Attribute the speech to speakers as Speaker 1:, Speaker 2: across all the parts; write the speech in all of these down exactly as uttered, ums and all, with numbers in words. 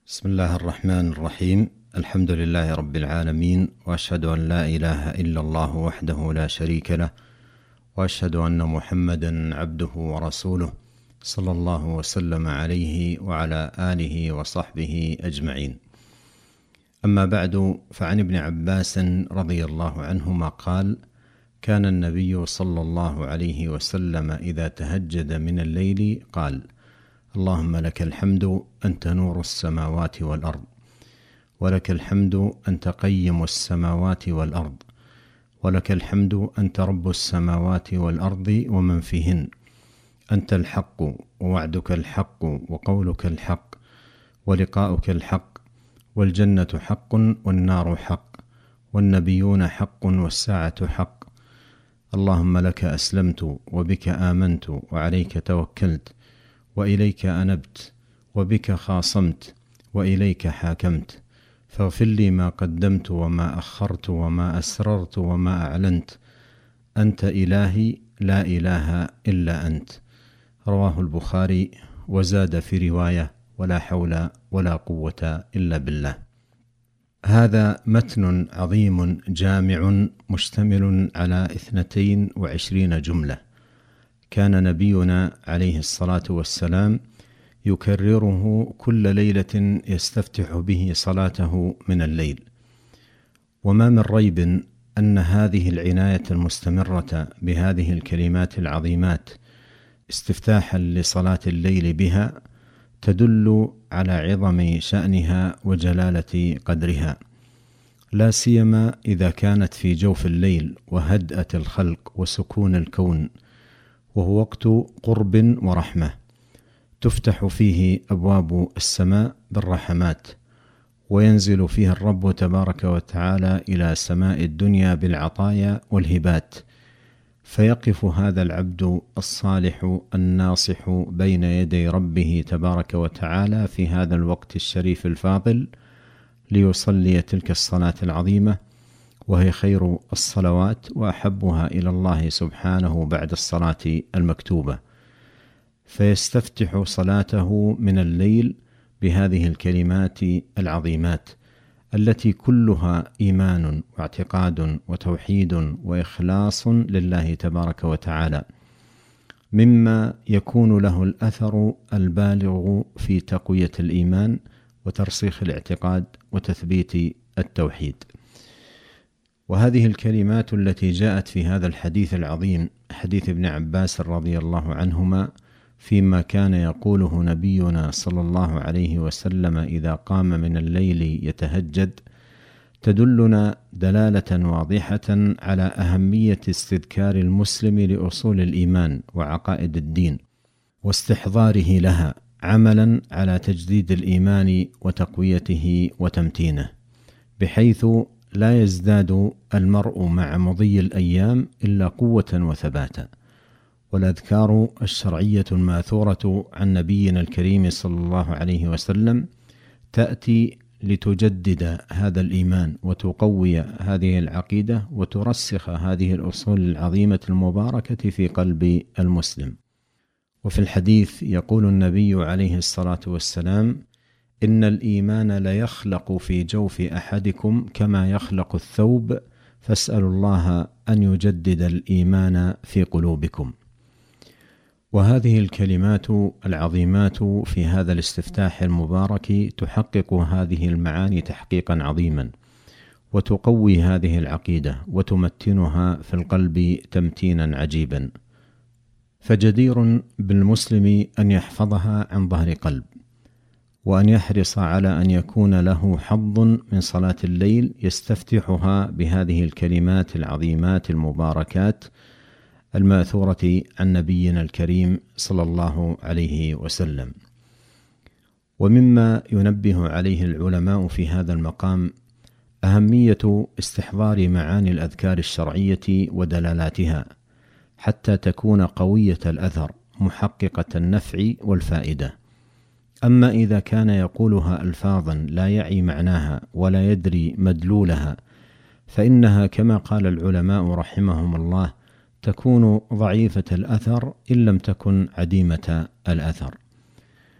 Speaker 1: بسم الله الرحمن الرحيم. الحمد لله رب العالمين، وأشهد أن لا إله إلا الله وحده لا شريك له، وأشهد أن محمدا عبده ورسوله صلى الله وسلم عليه وعلى آله وصحبه أجمعين. أما بعد، فعن ابن عباس رضي الله عنهما قال: كان النبي صلى الله عليه وسلم إذا تهجد من الليل قال: اللهم لك الحمد أنت نور السماوات والأرض، ولك الحمد أنت قيم السماوات والأرض، ولك الحمد أنت رب السماوات والأرض ومن فيهن، أنت الحق ووعدك الحق وقولك الحق ولقاؤك الحق، والجنة حق والنار حق، والنبيون حق والساعة حق. اللهم لك أسلمت وبك آمنت وعليك توكلت وإليك أنبت وبك خاصمت وإليك حاكمت، فاغفر لي ما قدمت وما أخرت وما أسررت وما أعلنت، أنت إلهي لا إله إلا أنت. رواه البخاري، وزاد في رواية: ولا حول ولا قوة إلا بالله. هذا متن عظيم جامع مشتمل على اثنتين وعشرين جملة، كان نبينا عليه الصلاة والسلام يكرره كل ليلة يستفتح به صلاته من الليل. وما من ريب أن هذه العناية المستمرة بهذه الكلمات العظيمات استفتاحا لصلاة الليل بها تدل على عظم شأنها وجلالة قدرها، لا سيما إذا كانت في جوف الليل وهدأة الخلق وسكون الكون، وهو وقت قرب ورحمة تفتح فيه أبواب السماء بالرحمات، وينزل فيه الرب تبارك وتعالى إلى سماء الدنيا بالعطايا والهبات، فيقف هذا العبد الصالح الناصح بين يدي ربه تبارك وتعالى في هذا الوقت الشريف الفاضل ليصلي تلك الصلاة العظيمة، وهي خير الصلوات وأحبها إلى الله سبحانه بعد الصلاة المكتوبة، فيستفتح صلاته من الليل بهذه الكلمات العظيمات التي كلها إيمان واعتقاد وتوحيد وإخلاص لله تبارك وتعالى، مما يكون له الأثر البالغ في تقوية الإيمان وترسيخ الاعتقاد وتثبيت التوحيد. وهذه الكلمات التي جاءت في هذا الحديث العظيم، حديث ابن عباس رضي الله عنهما، فيما كان يقوله نبينا صلى الله عليه وسلم إذا قام من الليل يتهجد، تدلنا دلالة واضحة على أهمية استذكار المسلم لأصول الإيمان وعقائد الدين واستحضاره لها، عملا على تجديد الإيمان وتقويته وتمتينه، بحيث لا يزداد المرء مع مضي الأيام إلا قوة وثباتا. والأذكار الشرعية الماثورة عن نبينا الكريم صلى الله عليه وسلم تأتي لتجدد هذا الإيمان وتقوي هذه العقيدة وترسخ هذه الأصول العظيمة المباركة في قلب المسلم. وفي الحديث يقول النبي عليه الصلاة والسلام: إن الإيمان ليخلق في جوف أحدكم كما يخلق الثوب، فاسألوا الله أن يجدد الإيمان في قلوبكم. وهذه الكلمات العظيمات في هذا الاستفتاح المبارك تحقق هذه المعاني تحقيقا عظيما، وتقوي هذه العقيدة وتمتنها في القلب تمتينا عجيبا، فجدير بالمسلم أن يحفظها عن ظهر قلب، وأن يحرص على أن يكون له حظ من صلاة الليل يستفتحها بهذه الكلمات العظيمات المباركات الماثورة عن نبينا الكريم صلى الله عليه وسلم. ومما ينبه عليه العلماء في هذا المقام أهمية استحضار معاني الأذكار الشرعية ودلالاتها، حتى تكون قوية الأثر محققة النفع والفائدة. أما إذا كان يقولها ألفاظا لا يعي معناها ولا يدري مدلولها، فإنها كما قال العلماء رحمهم الله تكون ضعيفة الأثر إن لم تكن عديمة الأثر.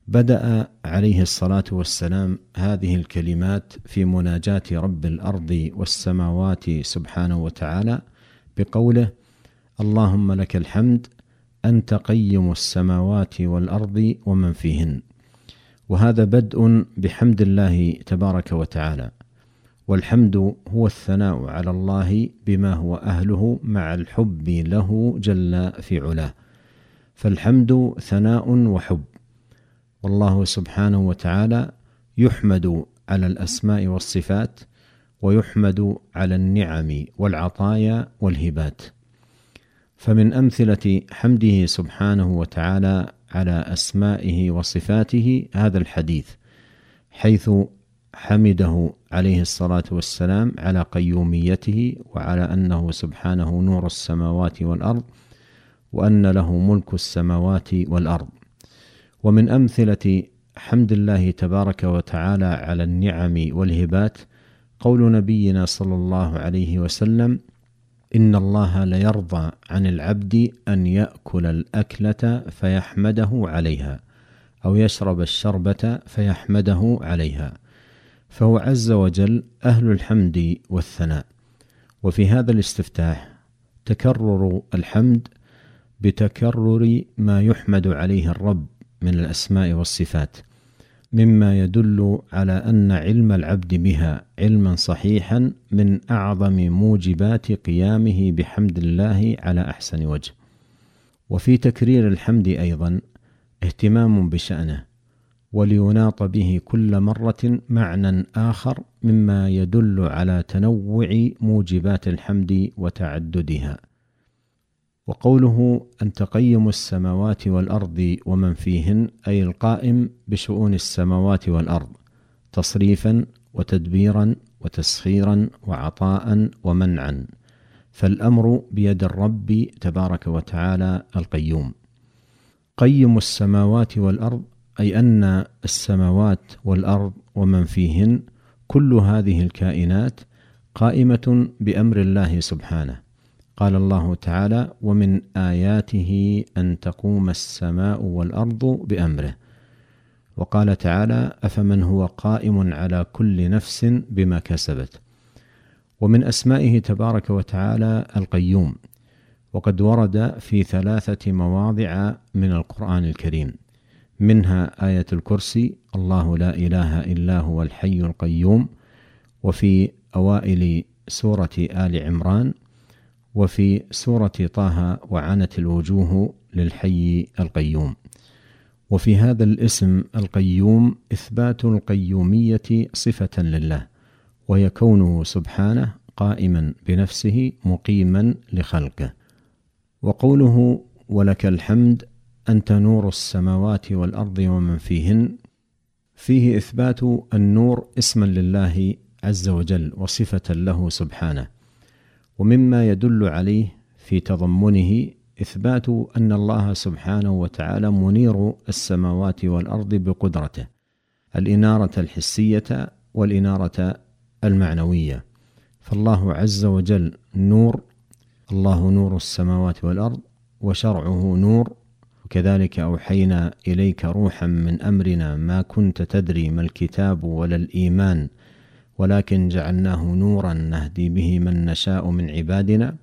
Speaker 1: بدأ عليه الصلاة والسلام هذه الكلمات في مناجاة رب الأرض والسماوات سبحانه وتعالى بقوله: اللهم لك الحمد أنت قيم السماوات والأرض ومن فيهن. وهذا بدء بحمد الله تبارك وتعالى، والحمد هو الثناء على الله بما هو أهله مع الحب له جل في علاه، فالحمد ثناء وحب، والله سبحانه وتعالى يحمد على الأسماء والصفات، ويحمد على النعم والعطايا والهبات. فمن أمثلة حمده سبحانه وتعالى على أسمائه وصفاته هذا الحديث، حيث حمده عليه الصلاة والسلام على قيوميته، وعلى أنه سبحانه نور السماوات والأرض، وأن له ملك السماوات والأرض. ومن أمثلة حمد الله تبارك وتعالى على النعم والهبات قول نبينا صلى الله عليه وسلم: إن الله ليرضى عن العبد أن يأكل الأكلة فيحمده عليها، أو يشرب الشربة فيحمده عليها. فهو عز وجل أهل الحمد والثناء. وفي هذا الاستفتاح تكرر الحمد بتكرر ما يحمد عليه الرب من الأسماء والصفات، مما يدل على أن علم العبد بها علما صحيحا من أعظم موجبات قيامه بحمد الله على أحسن وجه. وفي تكرير الحمد أيضا اهتمام بشأنه، وليناط به كل مرة معنى آخر مما يدل على تنوع موجبات الحمد وتعددها. وقوله أنت قيم السماوات والأرض ومن فيهن، أي القائم بشؤون السماوات والأرض تصريفا وتدبيرا وتسخيرا وعطاء ومنعا، فالأمر بيد الرب تبارك وتعالى القيوم. قيم السماوات والأرض، أي أن السماوات والأرض ومن فيهن كل هذه الكائنات قائمة بأمر الله سبحانه. قال الله تعالى: ومن آياته أن تقوم السماء والأرض بأمره. وقال تعالى: أفمن هو قائم على كل نفس بما كسبت. ومن أسمائه تبارك وتعالى القيوم، وقد ورد في ثلاثة مواضع من القرآن الكريم، منها آية الكرسي: الله لا إله إلا هو الحي القيوم، وفي أوائل سورة آل عمران، وفي سورة طه: وعنت الوجوه للحي القيوم. وفي هذا الاسم القيوم إثبات القيومية صفة لله، وهي كونه سبحانه قائما بنفسه مقيما لخلقه. وقوله ولك الحمد أنت نور السماوات والأرض ومن فيهن، فيه إثبات النور اسما لله عز وجل وصفة له سبحانه. ومما يدل عليه في تضمنه إثبات أن الله سبحانه وتعالى منير السماوات والأرض بقدرته، الإنارة الحسية والإنارة المعنوية. فالله عز وجل نور، الله نور السماوات والأرض، وشرعه نور. وكذلك أوحينا إليك روحا من أمرنا ما كنت تدري ما الكتاب ولا الإيمان ولكن جعلناه نورا نهدي به من نشاء من عبادنا.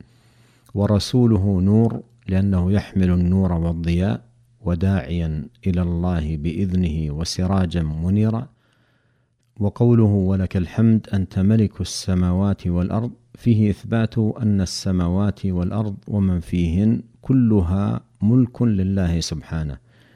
Speaker 1: ورسوله نور لأنه يحمل النور والضياء، وداعيا إلى الله بإذنه وسراجا منيرا. وقوله ولك الحمد أنت ملك السماوات والأرض، فيه إثبات أن السماوات والأرض ومن فيهن كلها ملك لله سبحانه،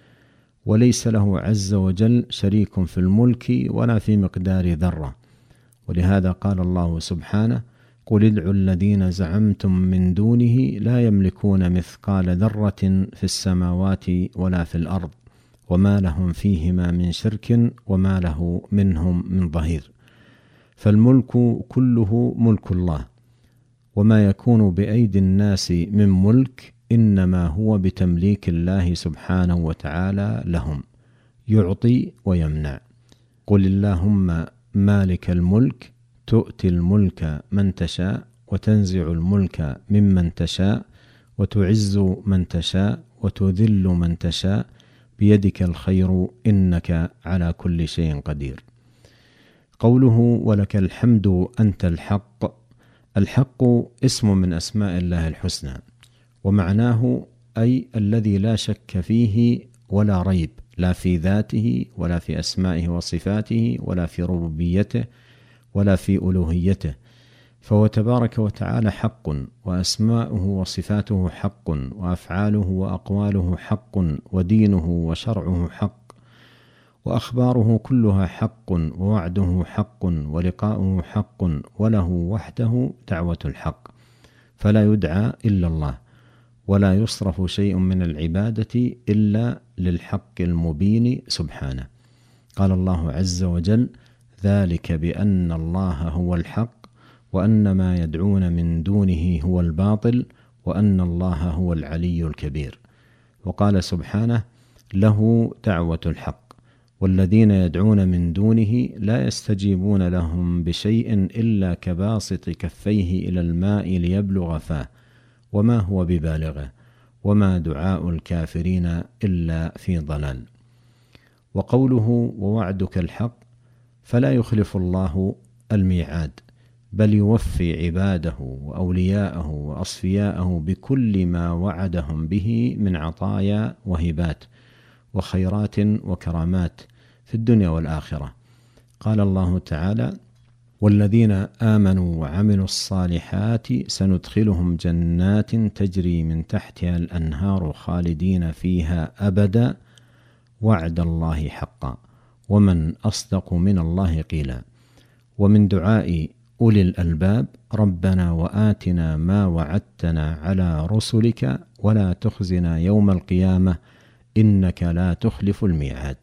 Speaker 1: وليس له عز وجل شريك في الملك ولا في مقدار ذرة. ولهذا قال الله سبحانه: قل ادعوا الذين زعمتم من دونه لا يملكون مثقال ذرة في السماوات ولا في الأرض وما لهم فيهما من شرك وما له منهم من ظهير. فالملك كله ملك الله، وما يكون بأيدي الناس من ملك إنما هو بتمليك الله سبحانه وتعالى لهم، يعطي ويمنع. قل اللهم مالك الملك تؤتي الملك من تشاء وتنزع الملك ممن تشاء وتعز من تشاء وتذل من تشاء بيدك الخير إنك على كل شيء قدير. قوله ولك الحمد أنت الحق، الحق اسم من أسماء الله الحسنى، ومعناه أي الذي لا شك فيه ولا ريب، لا في ذاته ولا في أسمائه وصفاته ولا في ربوبيته ولا في ألوهيته، فهو تبارك وتعالى حق، وأسماؤه وصفاته حق، وأفعاله وأقواله حق، ودينه وشرعه حق، وأخباره كلها حق، ووعده حق، ولقاؤه حق، وله وحده دعوة الحق، فلا يدعى إلا الله، ولا يصرف شيء من العبادة إلا للحق المبين سبحانه. قال الله عز وجل: ذلك بأن الله هو الحق، وأن ما يدعون من دونه هو الباطل، وأن الله هو العلي الكبير. وقال سبحانه: له دعوة الحق، والذين يدعون من دونه لا يستجيبون لهم بشيء إلا كباسط كفيه إلى الماء ليبلغ فاه، وما هو ببالغه، وما دعاء الكافرين إلا في ضلال. وقوله ووعدك الحق، فلا يخلف الله الميعاد، بل يوفي عباده وأولياءه وأصفياءه بكل ما وعدهم به من عطايا وهبات وخيرات وكرامات في الدنيا والآخرة. قال الله تعالى: والذين آمنوا وعملوا الصالحات سندخلهم جنات تجري من تحتها الأنهار خالدين فيها أبدا وعد الله حقا ومن أصدق من الله قيلا. ومن دعاء أولي الألباب: ربنا وآتنا ما وعدتنا على رسلك ولا تخزنا يوم القيامة إنك لا تخلف الميعاد.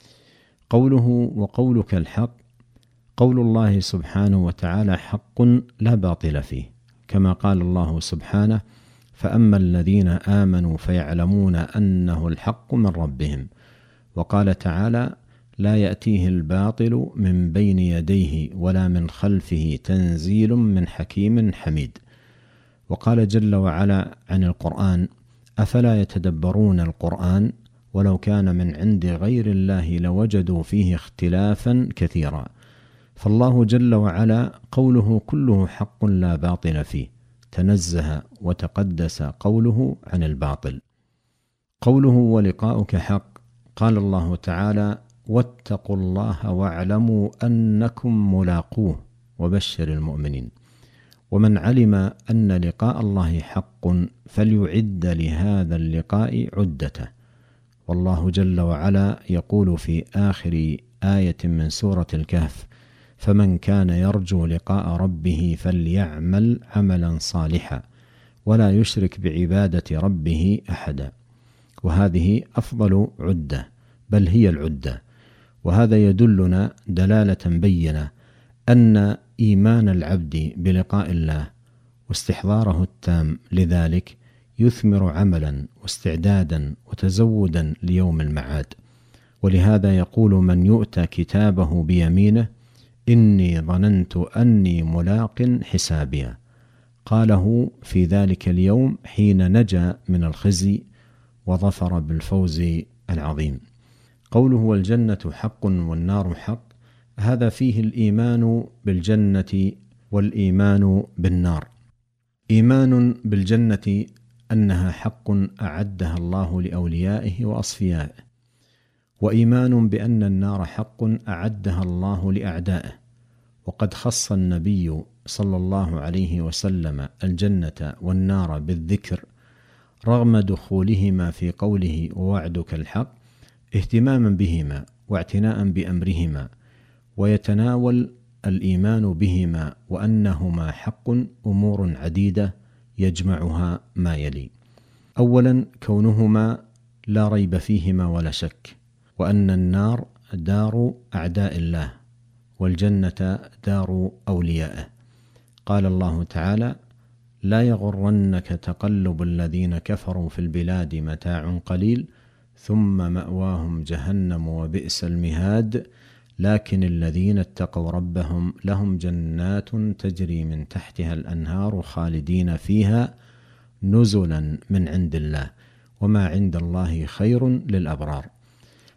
Speaker 1: قوله وقولك الحق، قول الله سبحانه وتعالى حق لا باطل فيه، كما قال الله سبحانه: فأما الذين آمنوا فيعلمون أنه الحق من ربهم. وقال تعالى: لا يأتيه الباطل من بين يديه ولا من خلفه تنزيل من حكيم حميد. وقال جل وعلا عن القرآن: أفلا يتدبرون القرآن ولو كان من عند غير الله لوجدوا فيه اختلافا كثيرا. فالله جل وعلا قوله كله حق لا باطل فيه، تنزه وتقدس قوله عن الباطل. قوله ولقاؤك حق، قال الله تعالى: واتقوا الله واعلموا أنكم ملاقوه وبشر المؤمنين. ومن علم أن لقاء الله حق فليعد لهذا اللقاء عدته. والله جل وعلا يقول في آخر آية من سورة الكهف: فمن كان يرجو لقاء ربه فليعمل عملا صالحا ولا يشرك بعبادة ربه أحدا. وهذه أفضل عدة، بل هي العدة. وهذا يدلنا دلالة بينة أن إيمان العبد بلقاء الله واستحضاره التام لذلك يثمر عملا واستعدادا وتزودا ليوم المعاد. ولهذا يقول من يؤتى كتابه بيمينه: إني ظننت أني ملاق حسابيا. قاله في ذلك اليوم حين نجا من الخزي وظفر بالفوز العظيم. قوله والجنة حق والنار حق، هذا فيه الإيمان بالجنة والإيمان بالنار. إيمان بالجنة أنها حق أعدها الله لأوليائه وأصفيائه، وإيمان بأن النار حق أعدها الله لأعدائه. وقد خص النبي صلى الله عليه وسلم الجنة والنار بالذكر رغم دخولهما في قوله ووعدك الحق، اهتماما بهما واعتناء بأمرهما. ويتناول الإيمان بهما وأنهما حق أمور عديدة يجمعها ما يلي: أولا كونهما لا ريب فيهما ولا شك، وأن النار دار أعداء الله والجنة دار أوليائه. قال الله تعالى: لا يغرنك تقلب الذين كفروا في البلاد متاع قليل ثم مأواهم جهنم وبئس المهاد لكن الذين اتقوا ربهم لهم جنات تجري من تحتها الأنهار خالدين فيها نزلا من عند الله وما عند الله خير للأبرار.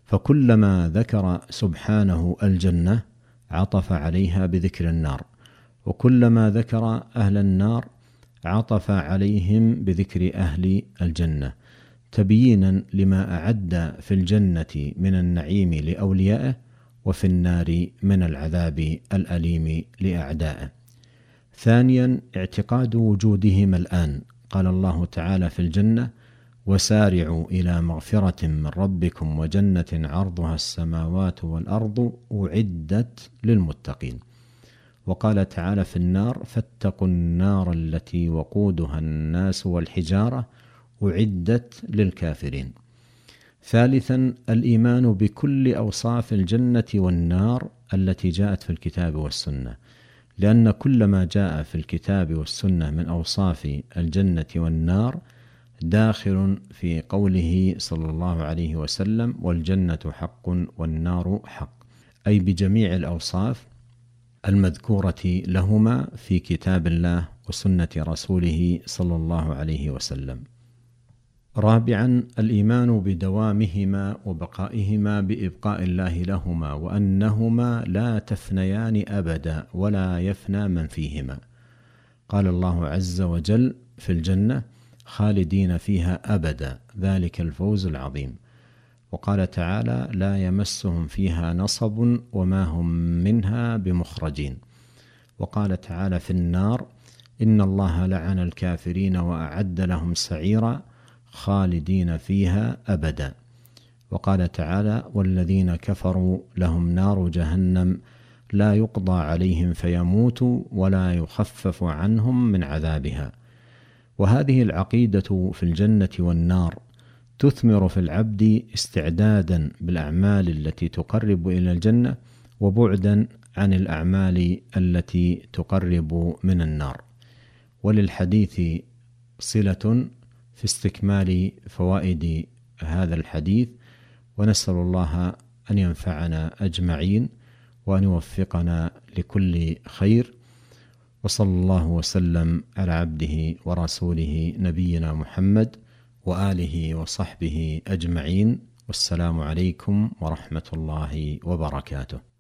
Speaker 1: فكلما ذكر سبحانه الجنة عطف عليها بذكر النار، وكلما ذكر أهل النار عطف عليهم بذكر أهل الجنة، تبيينا لما أعد في الجنة من النعيم لأوليائه، وفي النار من العذاب الأليم لأعدائه. ثانيا، اعتقاد وجودهما الآن. قال الله تعالى في الجنة: وسارعوا إلى مغفرة من ربكم وجنة عرضها السماوات والأرض أعدت للمتقين. وقال تعالى في النار: فاتقوا النار التي وقودها الناس والحجارة أعدت للكافرين. ثالثا، الإيمان بكل أوصاف الجنة والنار التي جاءت في الكتاب والسنة، لأن كل ما جاء في الكتاب والسنة من أوصاف الجنة والنار داخل في قوله صلى الله عليه وسلم: والجنة حق والنار حق، أي بجميع الأوصاف المذكورة لهما في كتاب الله وسنة رسوله صلى الله عليه وسلم. رابعا، الإيمان بدوامهما وبقائهما بإبقاء الله لهما، وأنهما لا تفنيان أبدا ولا يفنى من فيهما. قال الله عز وجل في الجنة: خالدين فيها أبدا ذلك الفوز العظيم. وقال تعالى: لا يمسهم فيها نصب وما هم منها بمخرجين. وقال تعالى في النار: إن الله لعن الكافرين وأعد لهم سعيرا خالدين فيها أبدا. وقال تعالى: والذين كفروا لهم نار جهنم لا يقضى عليهم فيموتوا ولا يخفف عنهم من عذابها. وهذه العقيدة في الجنة والنار تثمر في العبد استعدادا بالأعمال التي تقرب إلى الجنة، وبعدا عن الأعمال التي تقرب من النار. وللحديث صلة في استكمال فوائد هذا الحديث، ونسأل الله أن ينفعنا أجمعين وأن يوفقنا لكل خير. وصلى الله وسلم على عبده ورسوله نبينا محمد وآله وصحبه أجمعين، والسلام عليكم ورحمة الله وبركاته.